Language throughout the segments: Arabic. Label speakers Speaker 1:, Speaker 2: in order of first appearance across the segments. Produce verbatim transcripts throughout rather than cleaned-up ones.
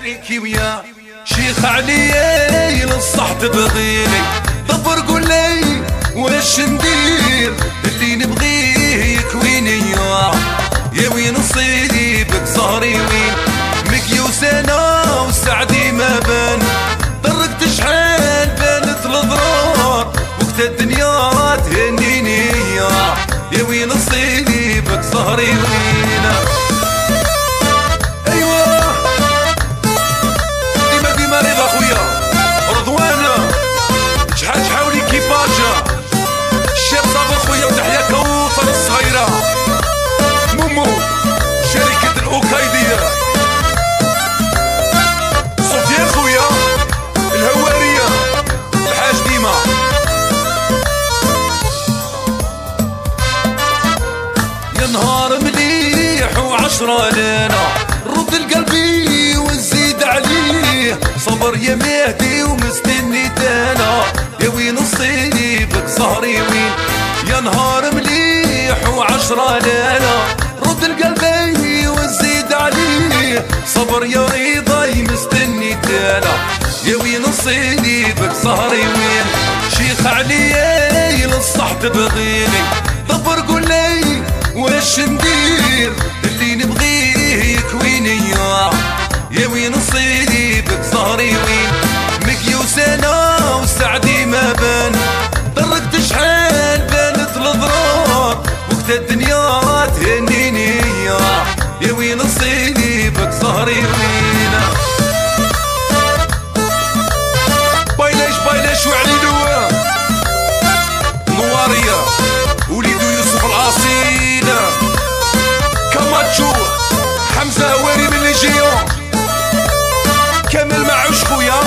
Speaker 1: عليكي ويا شيخ علي للصح تبغيني دبر قولي وش ندير اللي نبغيه يكويني يا وين نصيبك صهري وين مكيوس انا وسعدي ما بان طرقت شحال بانت الضرار وقت الدنيا تهنيني يا وين نصيبك صهري وين ايوه ديما ديما رضا خويا رضوانه شحال شحال كيباجا الشاب صابر خويا وتحيا كوثر الصغيره مومو شركه الاوكايديه سفيان خويا الهواريه الحاج ديما يا نهار مليح وعشرة لنا رد القلبي وزيد عليه صبر يا مهدي ومستني تانا يا وين نصيبك صهري وين يا نهار مليح وعشرة لنا رد القلبي وزيد عليه صبر يا رضاي مستني تانا يا وين نصيبك صهري وين شيخ علي للصح تبغيني دبر قولي وش ندير اللي نبغيه يكويني يا وين نصيبك صهري وين مكيوس انا وسعدي ما بان طرقت شحال بانت الضرار وقت الدنيا تهنيني يا وين نصيبك صهري وين بايلاش بايلاش وعليلو نوارية وليدو يوسف العاصيلة كاماتشو حمزة هواري من ليجيون كامل معوش خويا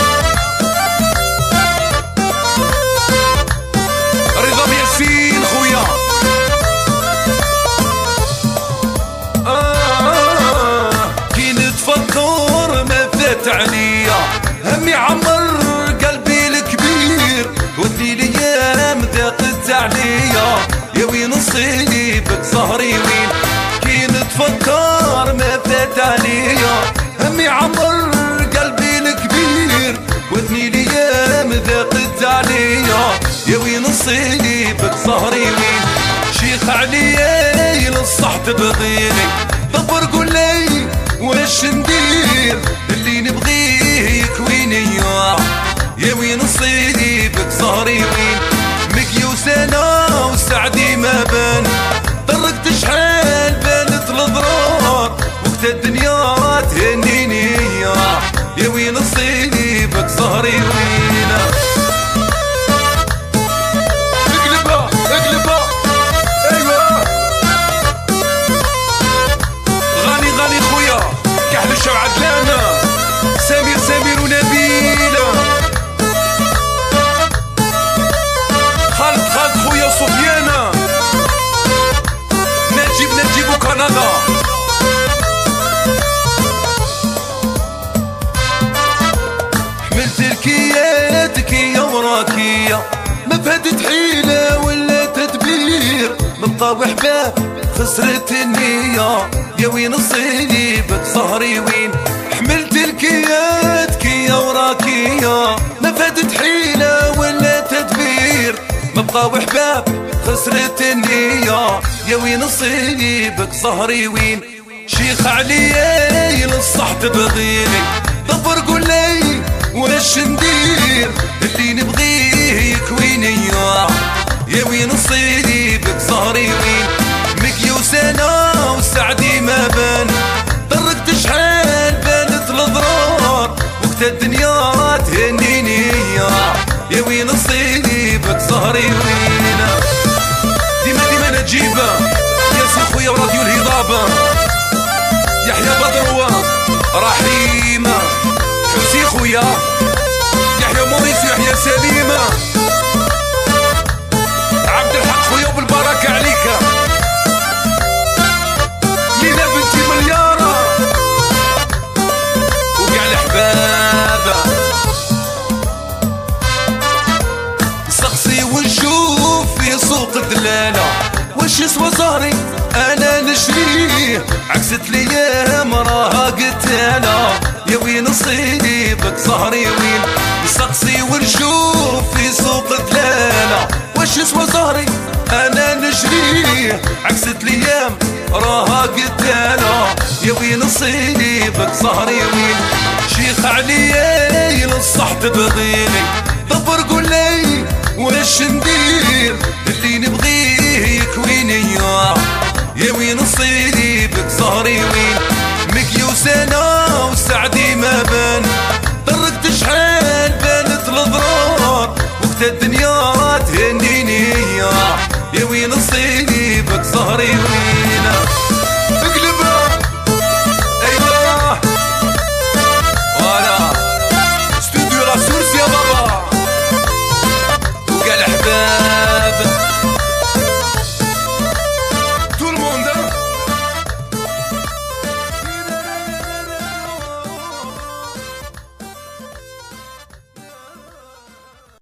Speaker 1: رضا بياسين خويا آه كي نتفكر ما فات عليا همي عمر قلبي الكبير ودي الايام ضاقت عليا يا وين نصيبك صهري وين كي نتفكر ما فات عليا همي عمر قلبي الكبير ودني الايام ضاقت عليا يا وين نصيبك صهري وين شيخ علي للصح تبغيني دبر قولي وش ندير اللي نبغيه يكويني يا وين نصيبك صهري وين مكيوس انا وسعدي ما بان طرقت شحال بانت الضرار وقت الدنيا تهنيني يا وين نصيبك صهري وين اقلبها اقلبها ايوه غني غني خويا كحل الشوع عدلانه سمير سمير ونبيله خالد خالد خويا صفيانه نجيب نجيب كندا حملت الكياتك يا وراكية ما فاتت حيلة ولا تدبير نبقى وحباب خسرت النية يا وين نصيبك صهري وين حملت الكياتك يا وراكية ما فاتت حيلة ولا تدبير نبقى وحباب خسرت النية يا وين نصيبك صهري وين شيخ علي للصح تبغيني دبر قولي وش ندير اللي نبغيه يكويني يا وين نصيبك صهري وين مكيوس انا وسعدي ما بان طرقت شحال بانت الضرار وقت الدنيا تهنيني يا وين نصيبك صهري وين ديما ديما نجيبه ياسين خويا وراديو الهضابه يحيى بدروه رحيمه حسين خويا يحيى موريس يحيى سليمه عبد الحق خويا وبالبركه عليك لينا بنتي ملياره وكاع الحبابه سقسي ونشوف في سوق الدلاله واش يسوى زهري انا نشريه عكست ليام راها قتاله يا وين نصيبك صهري وين نسقسي ونشوف في سوق دلالة واش يسوى زهري انا نشريه عكست الايام راها قتالة يا وين نصيبك صهري وين شيخ عليا للصح تبغيني دبر قولي واش ندير اللي نبغيه يكويني يا وين نصيبك صهري وين مكيوس انا وسعدي ما بان طرقت شحال بانت الضرار وقت الدنيا تهنيني يا وين نصيبك صهري وين